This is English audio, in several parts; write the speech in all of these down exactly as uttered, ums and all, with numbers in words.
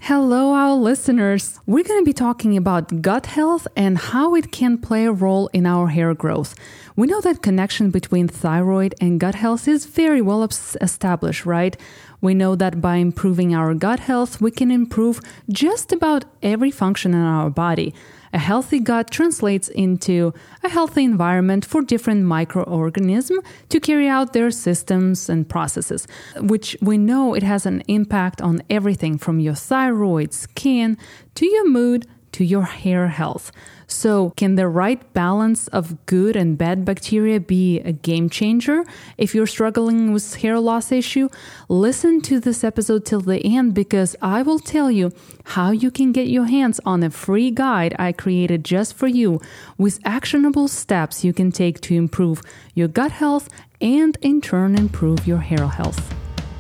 Hello, our listeners. We're going to be talking about gut health and how it can play a role in our hair growth. We know that connection between thyroid and gut health is very well established, right? We know that by improving our gut health, we can improve just about every function in our body. A healthy gut translates into a healthy environment for different microorganisms to carry out their systems and processes, which we know it has an impact on everything from your thyroid, skin, to your mood, to your hair health. So can the right balance of good and bad bacteria be a game changer if you're struggling with hair loss issue? Listen to this episode till the end because I will tell you how you can get your hands on a free guide I created just for you with actionable steps you can take to improve your gut health and in turn improve your hair health.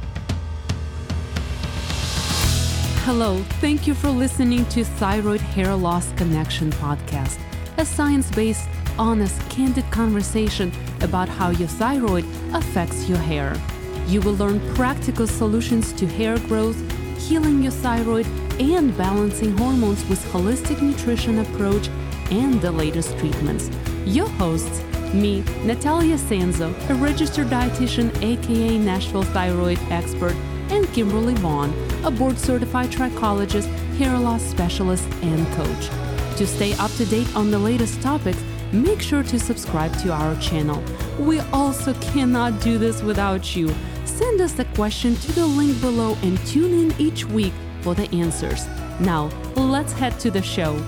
Hello, thank you for listening to Thyroid Hair Loss Connection podcast, a science-based, honest, candid conversation about how your thyroid affects your hair. You will learn practical solutions to hair growth, healing your thyroid, and balancing hormones with holistic nutrition approach and the latest treatments. Your hosts, me, Natalia Sanzo, a registered dietitian, aka Nashville thyroid expert, and Kimberly Vaughn, a board-certified trichologist, hair loss specialist, and coach. To stay up to date on the latest topics, make sure to subscribe to our channel. We also cannot do this without you. Send us a question to the link below and tune in each week for the answers. Now, let's head to the show.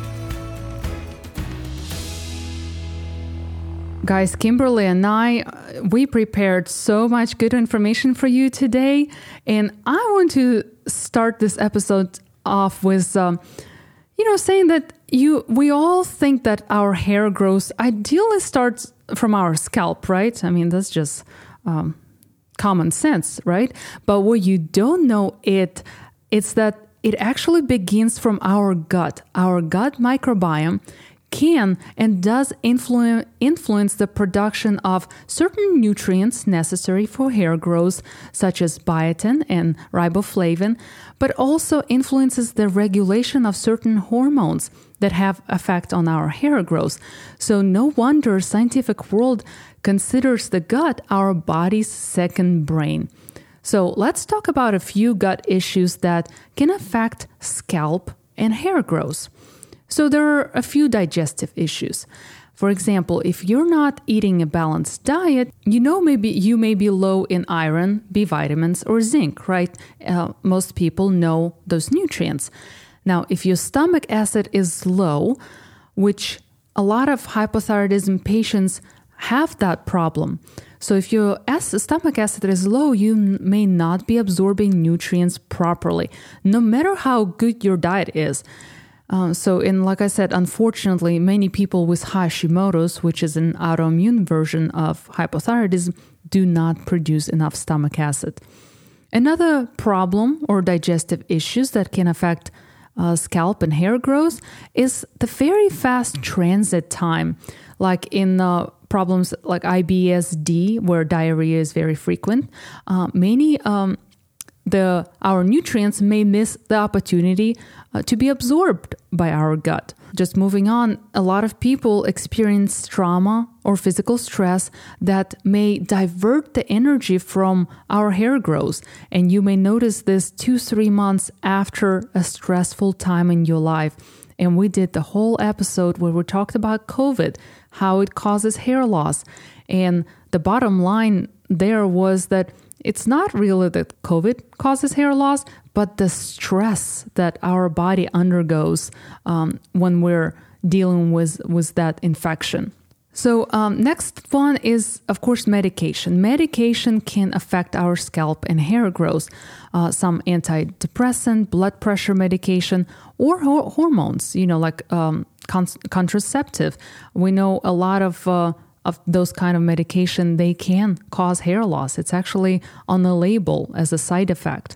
Guys, Kimberly and I, we prepared so much good information for you today. And I want to start this episode off with, um, you know, saying that you, we all think that our hair growth ideally starts from our scalp, right? I mean, that's just um, common sense, right? But what you don't know it, it's that it actually begins from our gut. Our gut microbiome can and does influ- influence the production of certain nutrients necessary for hair growth, such as biotin and riboflavin, but also influences the regulation of certain hormones that have effect on our hair growth. So no wonder scientific world considers the gut our body's second brain. So let's talk about a few gut issues that can affect scalp and hair growth. So there are a few digestive issues. For example, if you're not eating a balanced diet, you know maybe you may be low in iron, B vitamins, or zinc, right? Uh, most people know those nutrients. Now, if your stomach acid is low, which a lot of hypothyroidism patients have that problem. So if your acid, stomach acid is low, you may not be absorbing nutrients properly, no matter how good your diet is. Uh, so, in like I said, unfortunately, many people with Hashimoto's, which is an autoimmune version of hypothyroidism, do not produce enough stomach acid. Another problem or digestive issues that can affect uh, scalp and hair growth is the very fast transit time, like in uh, problems like I B S D, where diarrhea is very frequent. Uh, many um, The, our nutrients may miss the opportunity uh, to be absorbed by our gut. Just moving on, a lot of people experience trauma or physical stress that may divert the energy from our hair growth. And you may notice this two, three months after a stressful time in your life. And we did the whole episode where we talked about COVID, how it causes hair loss. And the bottom line there was that it's not really that COVID causes hair loss, but the stress that our body undergoes um, when we're dealing with, with that infection. So um, next one is, of course, medication. Medication can affect our scalp and hair growth. Uh, some antidepressant, blood pressure medication, or ho- hormones, you know, like um, con- contraceptive. We know a lot of uh, of those kind of medication, they can cause hair loss. It's actually on the label as a side effect.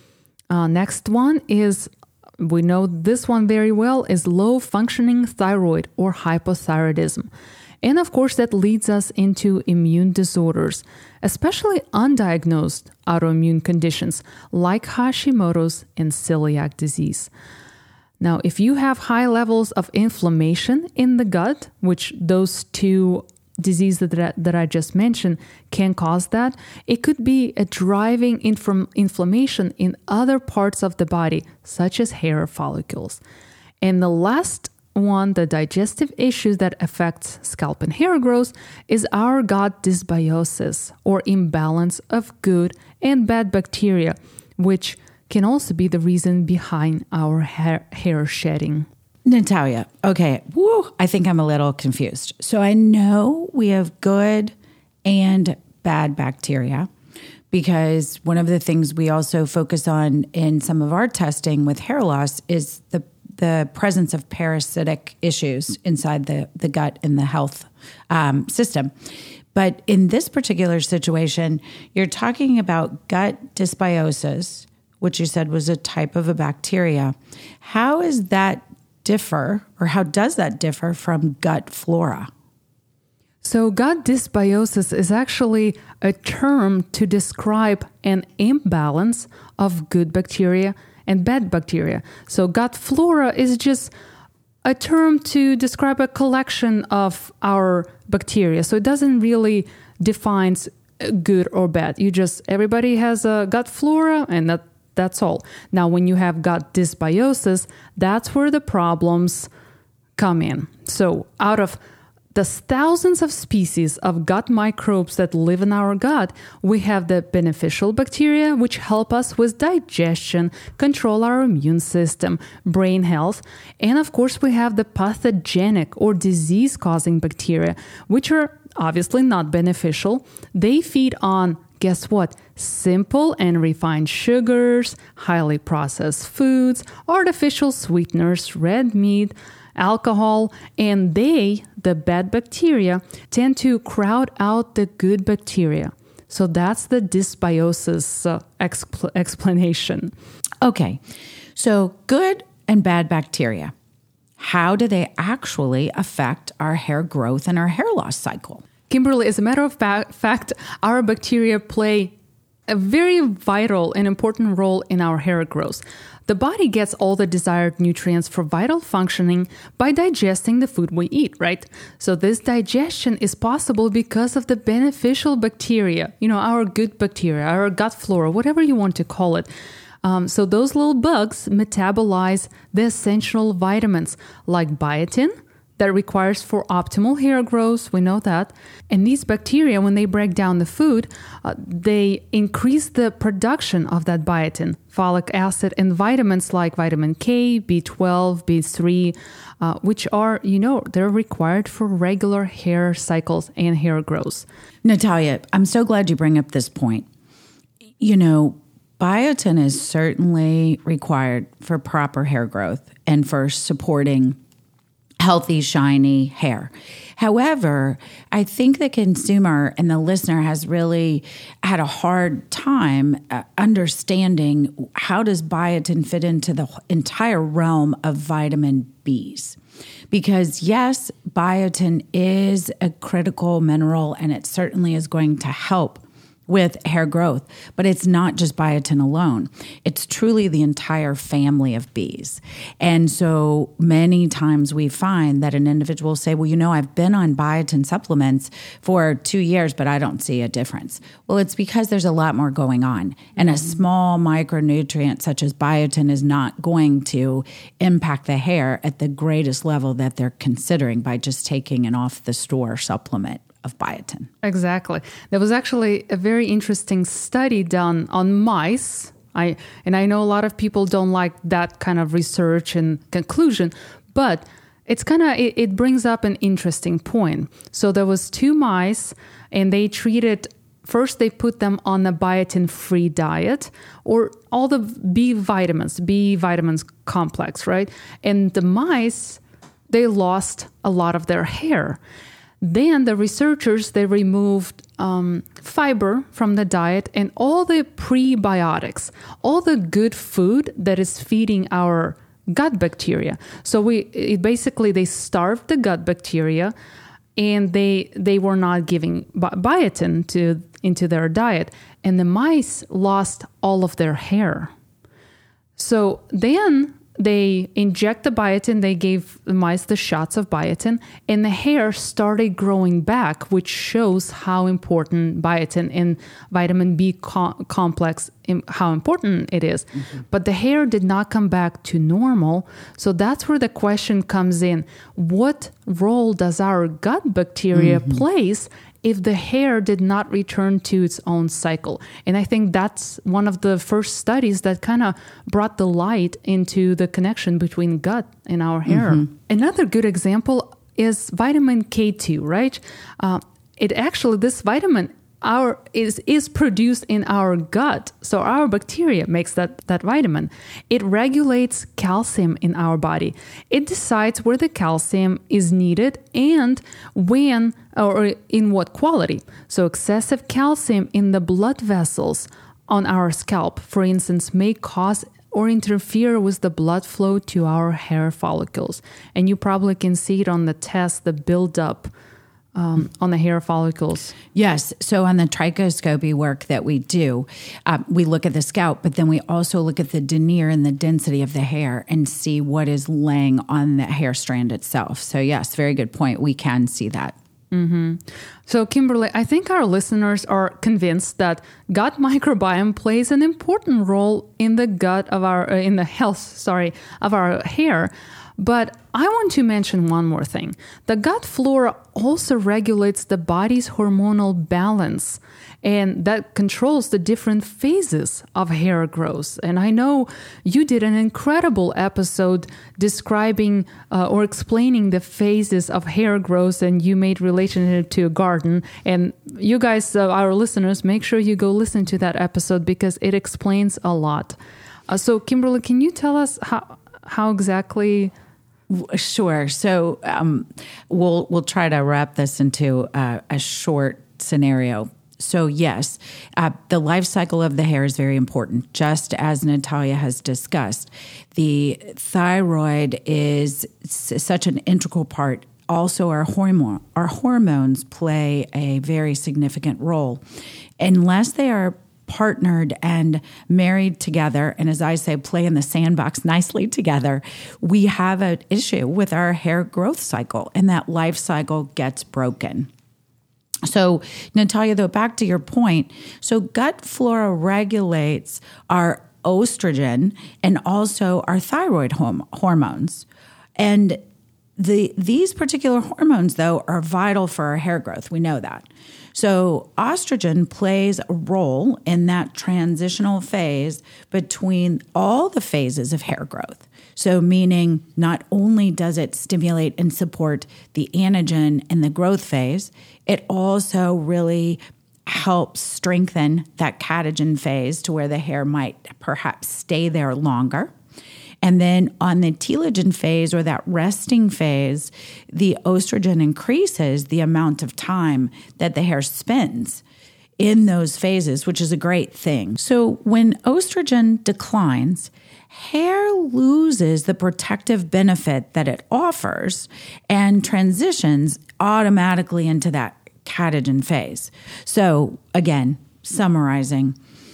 Uh, next one is, we know this one very well, is low functioning thyroid or hypothyroidism. And of course, that leads us into immune disorders, especially undiagnosed autoimmune conditions like Hashimoto's and celiac disease. Now, if you have high levels of inflammation in the gut, which those two diseases that, that I just mentioned can cause that, it could be a driving inf- inflammation in other parts of the body, such as hair follicles. And the last one, the digestive issues that affects scalp and hair growth, is our gut dysbiosis, or imbalance of good and bad bacteria, which can also be the reason behind our hair, hair shedding. Natalia, okay, woo, I think I'm a little confused. So I know we have good and bad bacteria, because one of the things we also focus on in some of our testing with hair loss is the the presence of parasitic issues inside the, the gut and the health um, system. But in this particular situation, you're talking about gut dysbiosis, which you said was a type of a bacteria. How is that differ, or how does that differ from gut flora? So gut dysbiosis is actually a term to describe an imbalance of good bacteria and bad bacteria. So gut flora is just a term to describe a collection of our bacteria. So it doesn't really define good or bad. You just, everybody has a gut flora, and that that's all. Now, when you have gut dysbiosis, that's where the problems come in. So out of the thousands of species of gut microbes that live in our gut, we have the beneficial bacteria, which help us with digestion, control our immune system, brain health. And of course, we have the pathogenic or disease-causing bacteria, which are obviously not beneficial. They feed on, guess what? Simple and refined sugars, highly processed foods, artificial sweeteners, red meat, alcohol, and they, the bad bacteria, tend to crowd out the good bacteria. So that's the dysbiosis uh, expl- explanation. Okay, so good and bad bacteria, how do they actually affect our hair growth and our hair loss cycle? Kimberly, as a matter of fa- fact, our bacteria play a very vital and important role in our hair growth. The body gets all the desired nutrients for vital functioning by digesting the food we eat, right? So this digestion is possible because of the beneficial bacteria, you know, our good bacteria, our gut flora, whatever you want to call it. Um, so those little bugs metabolize the essential vitamins like biotin, that requires for optimal hair growth. We know that. And these bacteria, when they break down the food, uh, they increase the production of that biotin, folic acid, and vitamins like vitamin K, B twelve, B three, uh, which are, you know, they're required for regular hair cycles and hair growth. Natalia, I'm so glad you bring up this point. You know, biotin is certainly required for proper hair growth and for supporting healthy, shiny hair. However, I think the consumer and the listener has really had a hard time uh, understanding how does biotin fit into the entire realm of vitamin B's. Because yes, biotin is a critical mineral and it certainly is going to help with hair growth, but it's not just biotin alone. It's truly the entire family of B's. And so many times we find that an individual will say, well, you know, I've been on biotin supplements for two years, but I don't see a difference. Well, it's because there's a lot more going on. And a small micronutrient such as biotin is not going to impact the hair at the greatest level that they're considering by just taking an off-the-store supplement of biotin. Exactly. There was actually a very interesting study done on mice. I and I know a lot of people don't like that kind of research and conclusion, but it's kind of it, it brings up an interesting point. So there was two mice, and they treated first they put them on a biotin-free diet, or all the B vitamins, B vitamins complex, right? And the mice, they lost a lot of their hair. Then the researchers, they removed um, fiber from the diet and all the prebiotics, all the good food that is feeding our gut bacteria. So we it basically, they starved the gut bacteria and they they were not giving bi- biotin to into their diet, and the mice lost all of their hair. So then they inject the biotin, they gave the mice the shots of biotin, and the hair started growing back, which shows how important biotin and vitamin B co- complex, how important it is. Mm-hmm. But the hair did not come back to normal. So that's where the question comes in. What role does our gut bacteria mm-hmm. plays if the hair did not return to its own cycle? And I think that's one of the first studies that kind of brought the light into the connection between gut and our hair. Mm-hmm. Another good example is vitamin K two, right? Uh, it actually, this vitamin our is is produced in our gut. So our bacteria makes that, that vitamin. It regulates calcium in our body. It decides where the calcium is needed and when or in what quality. So excessive calcium in the blood vessels on our scalp, for instance, may cause or interfere with the blood flow to our hair follicles. And you probably can see it on the test, the buildup Um, on the hair follicles. Yes. So on the trichoscopy work that we do, uh, we look at the scalp, but then we also look at the denier and the density of the hair and see what is laying on the hair strand itself. So yes, very good point. We can see that. Mm-hmm. So Kimberly, I think our listeners are convinced that gut microbiome plays an important role in the gut of our, uh, in the health, sorry, of our hair. But I want to mention one more thing. The gut flora also regulates the body's hormonal balance, and that controls the different phases of hair growth. And I know you did an incredible episode describing uh, or explaining the phases of hair growth, and you made relationship to a garden. And you guys, uh, our listeners, make sure you go listen to that episode because it explains a lot. Uh, so Kimberly, can you tell us how how exactly... Sure. So um, we'll we'll try to wrap this into uh, a short scenario. So yes, uh, the life cycle of the hair is very important. Just as Natalia has discussed, the thyroid is s- such an integral part. Also, our hormone our hormones play a very significant role. Unless they are partnered and married together, and as I say, play in the sandbox nicely together, we have an issue with our hair growth cycle, and that life cycle gets broken. So, Natalia, though, back to your point, so gut flora regulates our estrogen and also our thyroid horm- hormones. And the these particular hormones, though, are vital for our hair growth. We know that. So estrogen plays a role in that transitional phase between all the phases of hair growth. So meaning not only does it stimulate and support the anagen in the growth phase, it also really helps strengthen that catagen phase to where the hair might perhaps stay there longer. And then on the telogen phase, or that resting phase, the estrogen increases the amount of time that the hair spends in those phases, which is a great thing. So when estrogen declines, hair loses the protective benefit that it offers and transitions automatically into that catagen phase. So again, summarizing,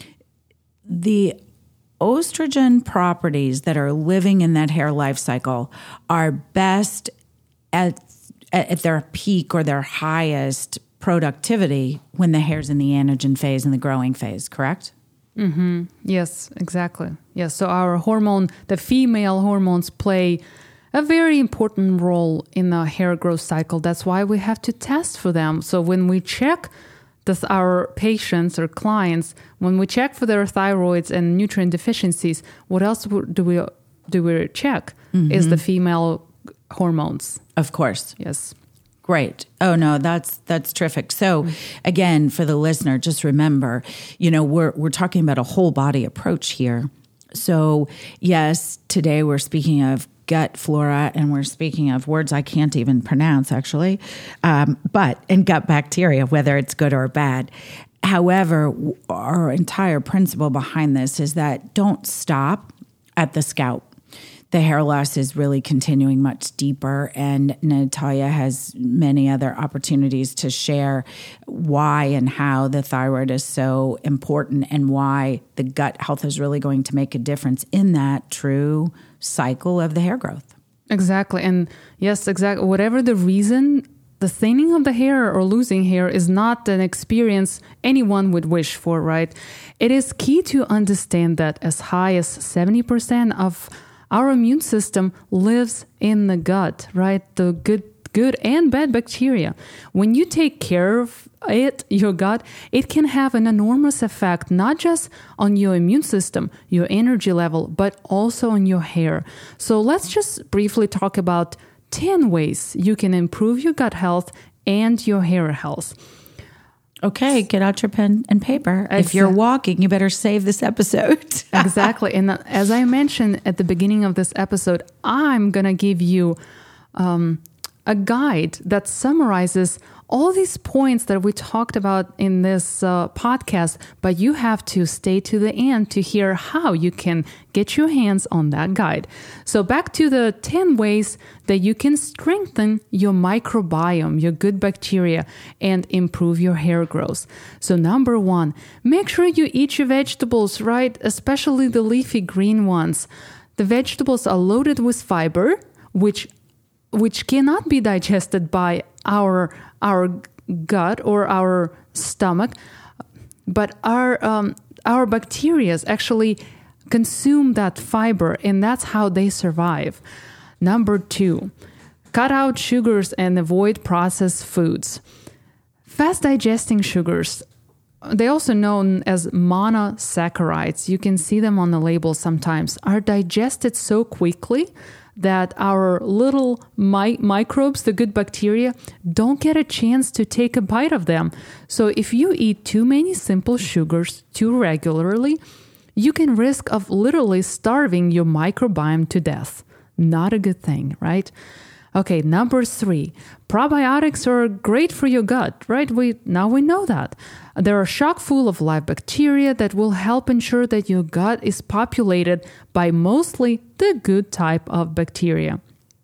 the estrogen properties that are living in that hair life cycle are best at, at their peak or their highest productivity when the hair's in the anagen phase and the growing phase, correct? Mm-hmm. Yes, exactly. Yes. So our hormone, the female hormones play a very important role in the hair growth cycle. That's why we have to test for them. So when we check This, our patients or clients, when we check for their thyroids and nutrient deficiencies, what else do we do we check? Mm-hmm. Is the female hormones. Of course. Yes. Great. Oh no, that's that's terrific. So mm-hmm. again, for the listener, just remember, you know, we're we're talking about a whole body approach here. So yes, today we're speaking of gut flora, and we're speaking of words I can't even pronounce, actually, um, but in gut bacteria, whether it's good or bad. However, our entire principle behind this is that don't stop at the scalp. the hair loss is really continuing much deeper, and Natalia has many other opportunities to share why and how the thyroid is so important and why the gut health is really going to make a difference in that true cycle of the hair growth. Exactly. And yes, exactly. Whatever the reason, the thinning of the hair or losing hair is not an experience anyone would wish for, right? It is key to understand that as high as seventy percent of our immune system lives in the gut, right? The good good and bad bacteria. When you take care of it, your gut, it can have an enormous effect, not just on your immune system, your energy level, but also on your hair. So let's just briefly talk about ten ways you can improve your gut health and your hair health. Okay, get out your pen and paper. Exactly. If you're walking, you better save this episode. Exactly. And as I mentioned at the beginning of this episode, I'm going to give you um, a guide that summarizes all these points that we talked about in this uh, podcast, but you have to stay to the end to hear how you can get your hands on that guide. So back to the ten ways that you can strengthen your microbiome, your good bacteria, and improve your hair growth. So number one, make sure you eat your vegetables, right? Especially the leafy green ones. The vegetables are loaded with fiber, which which cannot be digested by our our gut or our stomach, but our um, our bacteria actually consume that fiber, and that's how they survive. Number two, cut out sugars and avoid processed foods. Fast digesting sugars, they're also known as monosaccharides, you can see them on the label sometimes, are digested so quickly that our little mi- microbes, the good bacteria, don't get a chance to take a bite of them. So if you eat too many simple sugars too regularly, you can risk of literally starving your microbiome to death. Not a good thing, right? Okay, number three, probiotics are great for your gut, right? We now we know that. They're a chock full of live bacteria that will help ensure that your gut is populated by mostly the good type of bacteria.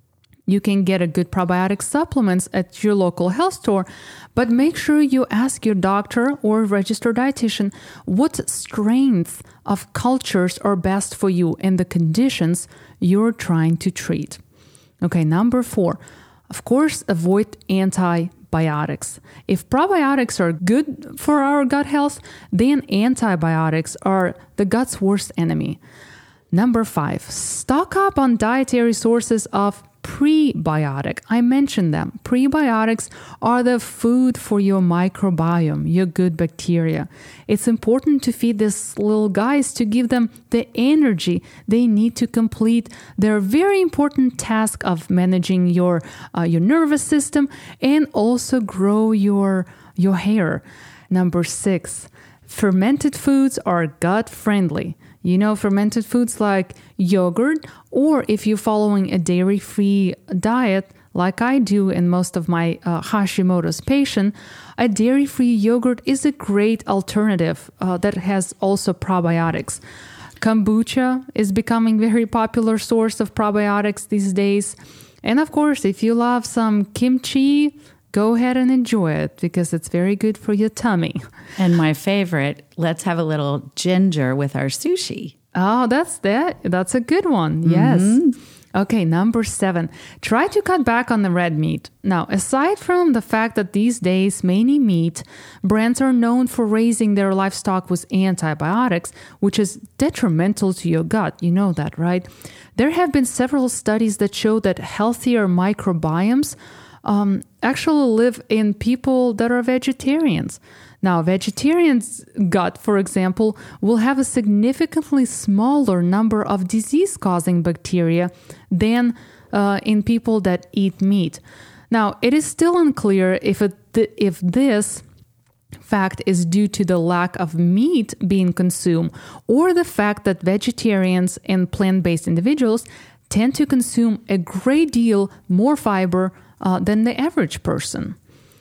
You can get a good probiotic supplements at your local health store, but make sure you ask your doctor or registered dietitian what strains of cultures are best for you and the conditions you're trying to treat. Okay, number four, of course, avoid antibiotics. If probiotics are good for our gut health, then antibiotics are the gut's worst enemy. Number five, stock up on dietary sources of prebiotic. I mentioned them. Prebiotics are the food for your microbiome, your good bacteria. It's important to feed these little guys to give them the energy they need to complete their very important task of managing your uh, your nervous system and also grow your your hair. Number six, fermented foods are gut friendly. You know, fermented foods like yogurt, or if you're following a dairy-free diet, like I do in most of my uh, Hashimoto's patient, a dairy-free yogurt is a great alternative uh, that has also probiotics. Kombucha is becoming a very popular source of probiotics these days. And of course, if you love some kimchi, go ahead and enjoy it because it's very good for your tummy. And my favorite, let's have a little ginger with our sushi. Oh, that's that. That's a good one. Yes. Mm-hmm. Okay, number seven. Try to cut back on the red meat. Now, aside from the fact that these days many meat brands are known for raising their livestock with antibiotics, which is detrimental to your gut. You know that, right? There have been several studies that show that healthier microbiomes Um, actually live in people that are vegetarians. Now, vegetarians' gut, for example, will have a significantly smaller number of disease-causing bacteria than uh, in people that eat meat. Now, it is still unclear if it, if this fact is due to the lack of meat being consumed or the fact that vegetarians and plant-based individuals tend to consume a great deal more fiber Uh, than the average person.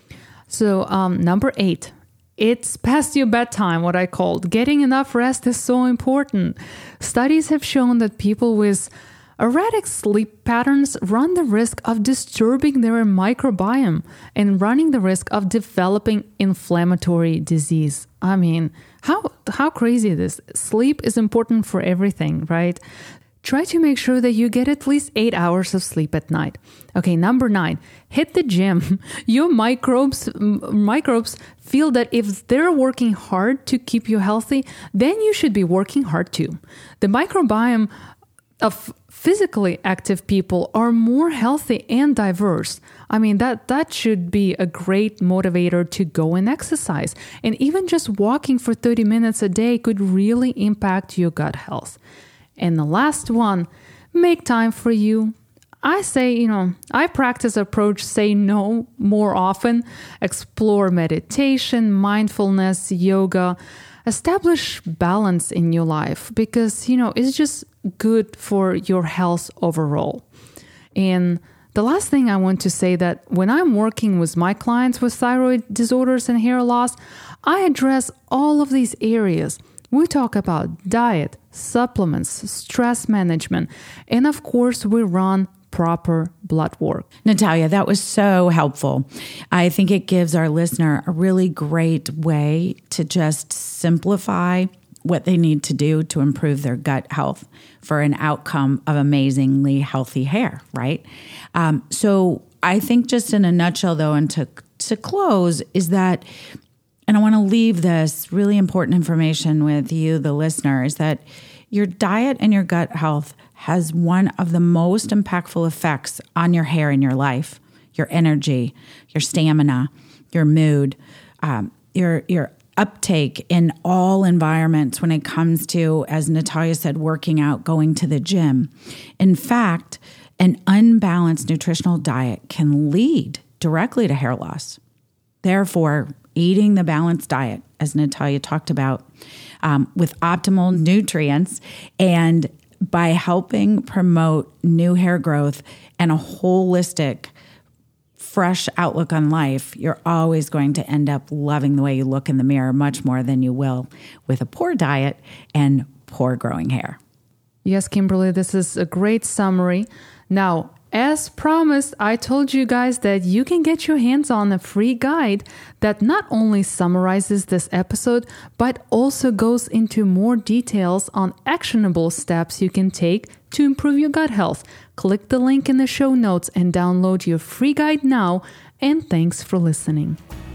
So um, number eight, it's past your bedtime, what I called. Getting enough rest is so important. Studies have shown that people with Erratic sleep patterns run the risk of disturbing their microbiome and running the risk of developing inflammatory disease. I mean, how how crazy it is. Sleep is important for everything, right? Try to make sure that you get at least eight hours of sleep at night. Okay, number nine, hit the gym. Your microbes m- microbes feel that if they're working hard to keep you healthy, then you should be working hard too. The microbiome of physically active people are more healthy and diverse. I mean, that, that should be a great motivator to go and exercise. And even just walking for thirty minutes a day could really impact your gut health. And the last one, make time for you. I say, you know, I practice approach, say no more often, explore meditation, mindfulness, yoga, establish balance in your life because, you know, it's just good for your health overall. And the last thing I want to say that when I'm working with my clients with thyroid disorders and hair loss, I address all of these areas. We talk about diet, supplements, stress management, and of course, we run proper blood work. Natalia, that was so helpful. I think it gives our listener a really great way to just simplify what they need to do to improve their gut health for an outcome of amazingly healthy hair, right? Um, so I think just in a nutshell, though, and to, to close, is that and I want to leave this really important information with you, the listener, is that your diet and your gut health has one of the most impactful effects on your hair in your life, your energy, your stamina, your mood, um, your your uptake in all environments when it comes to, as Natalia said, working out, going to the gym. In fact, an unbalanced nutritional diet can lead directly to hair loss. Therefore, eating the balanced diet, as Natalia talked about, um, with optimal nutrients and by helping promote new hair growth and a holistic, fresh outlook on life, you're always going to end up loving the way you look in the mirror much more than you will with a poor diet and poor growing hair. Yes, Kimberly, this is a great summary. Now, as promised, I told you guys that you can get your hands on a free guide that not only summarizes this episode, but also goes into more details on actionable steps you can take to improve your gut health. Click the link in the show notes and download your free guide now. And thanks for listening.